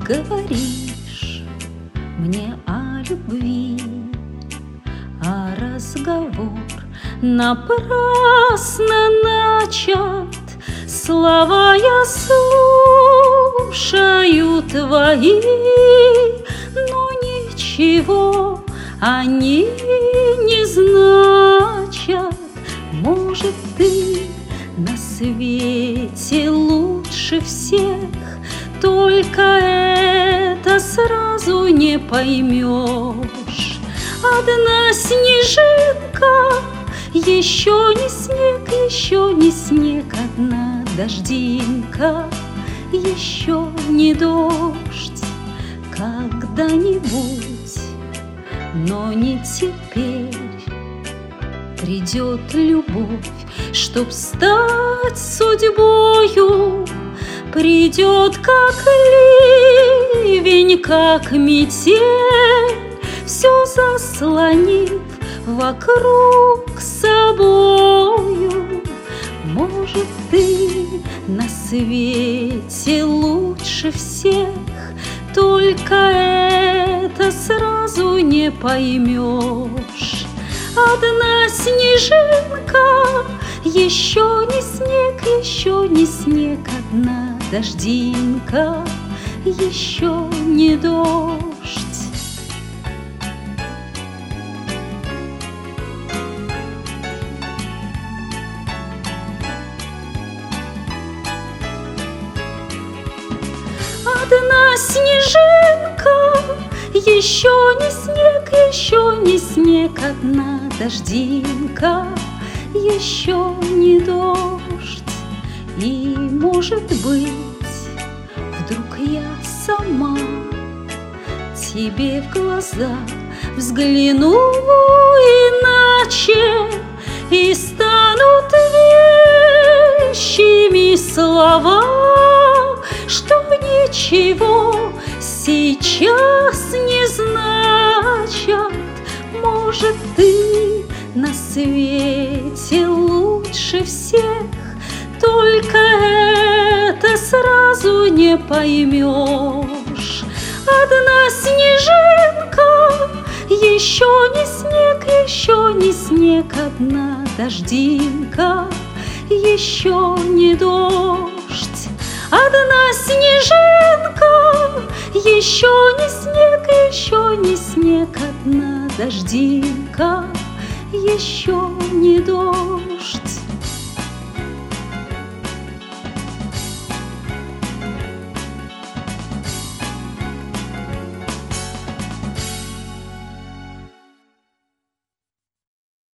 Говоришь мне о любви, а разговор напрасно начат. Слова я слушаю твои, но ничего они не значат. Может, ты на свете лучше всех, только это сразу не поймешь. Одна снежинка, еще не снег, еще не снег. Одна дождинка, еще не дождь. Когда-нибудь, но не теперь, придет любовь, чтоб стать судьбою. Придет, как ливень, как метель, все заслонив вокруг собою. Может, ты на свете лучше всех, только это сразу не поймешь. Одна снежинка, еще не снег, еще не снег. Одна дождинка, еще не дождь. Одна снежинка, еще не снег, еще не снег. Одна дождинка, еще не дождь. И, может быть, вдруг я сама тебе в глаза взгляну иначе, и станут вещими слова, что ничего сейчас не значат. Может, ты на свете лучше всех, только это сразу не поймешь. Одна снежинка, еще не снег, еще не снег. Одна дождинка, еще не дождь. Одна снежинка, еще не снег, еще не снег. Одна дождинка, еще не дождь.